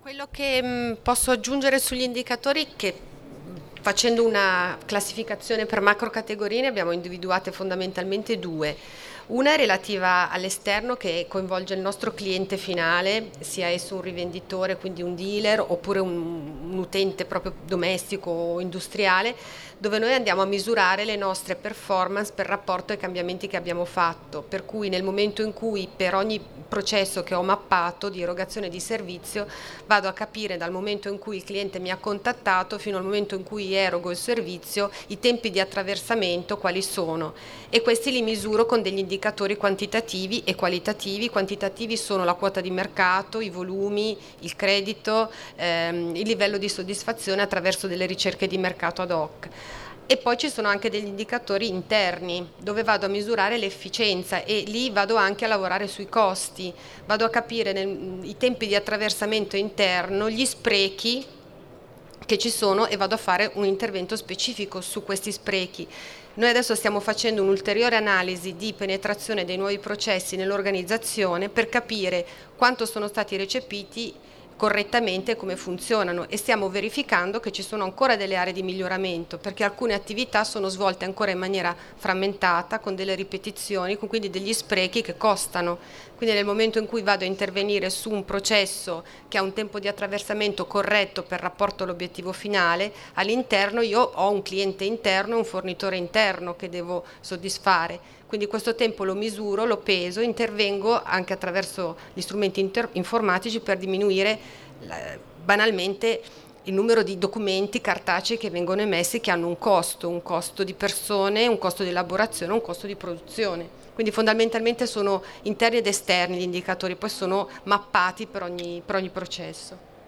Quello che posso aggiungere sugli indicatori è che facendo una classificazione per macro categorie ne abbiamo individuate fondamentalmente due. Una è relativa all'esterno che coinvolge il nostro cliente finale, sia esso un rivenditore, quindi un dealer, oppure un utente proprio domestico o industriale, dove noi andiamo a misurare le nostre performance per rapporto ai cambiamenti che abbiamo fatto. Per cui nel momento in cui per ogni processo che ho mappato di erogazione di servizio vado a capire dal momento in cui il cliente mi ha contattato fino al momento in cui erogo il servizio i tempi di attraversamento quali sono, e questi li misuro con degli indicatori quantitativi e qualitativi. Quantitativi sono la quota di mercato, i volumi, il credito, il livello di soddisfazione attraverso delle ricerche di mercato ad hoc. E poi ci sono anche degli indicatori interni dove vado a misurare l'efficienza, e lì vado anche a lavorare sui costi, vado a capire i tempi di attraversamento interno, gli sprechi che ci sono, e vado a fare un intervento specifico su questi sprechi. Noi adesso stiamo facendo un'ulteriore analisi di penetrazione dei nuovi processi nell'organizzazione per capire quanto sono stati recepiti correttamente e come funzionano, e stiamo verificando che ci sono ancora delle aree di miglioramento, perché alcune attività sono svolte ancora in maniera frammentata, con delle ripetizioni, con quindi degli sprechi che costano. Quindi nel momento in cui vado a intervenire su un processo che ha un tempo di attraversamento corretto per rapporto all'obiettivo finale, all'interno io ho un cliente interno e un fornitore interno che devo soddisfare. Quindi questo tempo lo misuro, lo peso, intervengo anche attraverso gli strumenti informatici per diminuire banalmente il numero di documenti cartacei che vengono emessi, che hanno un costo di persone, un costo di elaborazione, un costo di produzione. Quindi fondamentalmente sono interni ed esterni gli indicatori, poi sono mappati per ogni processo.